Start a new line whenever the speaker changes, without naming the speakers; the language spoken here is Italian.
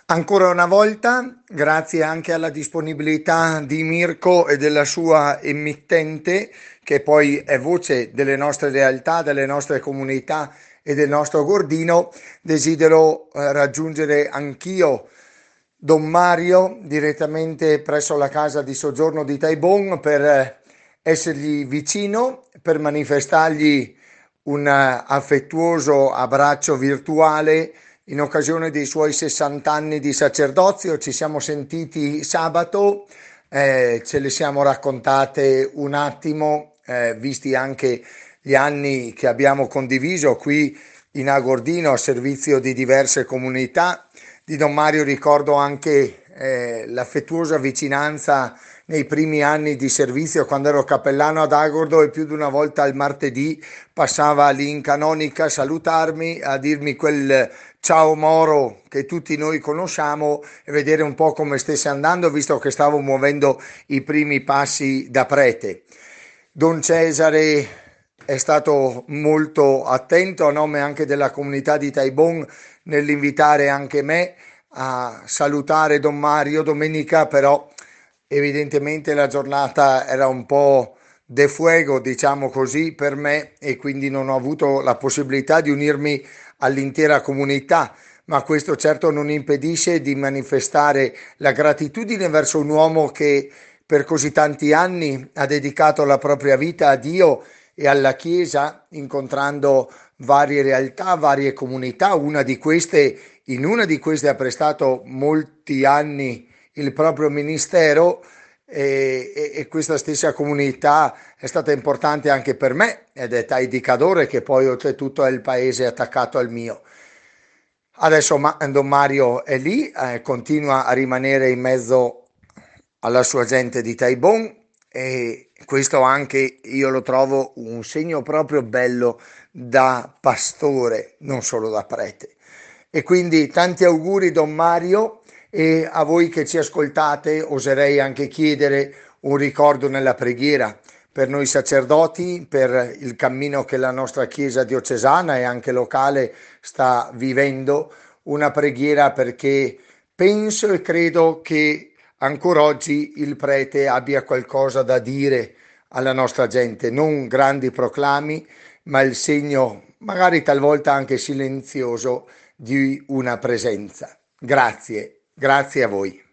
Ancora una volta, grazie anche alla disponibilità di Mirko e della sua emittente, che poi è voce delle nostre realtà, delle nostre comunità e del nostro Gordino, desidero raggiungere anch'io Don Mario direttamente presso la casa di soggiorno di Taibon per essergli vicino, per manifestargli un affettuoso abbraccio virtuale in occasione dei suoi 60 anni di sacerdozio. Ci siamo sentiti sabato, ce le siamo raccontate un attimo, visti anche gli anni che abbiamo condiviso qui in Agordino a servizio di diverse comunità. Di Don Mario ricordo anche l'affettuosa vicinanza nei primi anni di servizio quando ero cappellano ad Agordo e più di una volta al martedì passava lì in canonica a salutarmi, a dirmi quel ciao Moro che tutti noi conosciamo e vedere un po' come stesse andando, visto che stavo muovendo i primi passi da prete. Don Cesare è stato molto attento a nome anche della comunità di Taibon nell'invitare anche me a salutare Don Mario domenica, però evidentemente la giornata era un po' de fuego, diciamo così, per me e quindi non ho avuto la possibilità di unirmi all'intera comunità, ma questo certo non impedisce di manifestare la gratitudine verso un uomo che per così tanti anni ha dedicato la propria vita a Dio e alla Chiesa, incontrando varie realtà, varie comunità. In una di queste ha prestato molti anni il proprio ministero e questa stessa comunità è stata importante anche per me ed è Tai di Cadore che poi oltretutto è il paese attaccato al mio. Adesso Don Mario è lì, continua a rimanere in mezzo alla sua gente di Taibon e questo anche io lo trovo un segno proprio bello da pastore, non solo da prete. E quindi tanti auguri Don Mario e a voi che ci ascoltate oserei anche chiedere un ricordo nella preghiera per noi sacerdoti, per il cammino che la nostra Chiesa diocesana e anche locale sta vivendo, una preghiera perché penso e credo che ancora oggi il prete abbia qualcosa da dire alla nostra gente, non grandi proclami, ma il segno, magari talvolta anche silenzioso, di una presenza. Grazie, grazie a voi.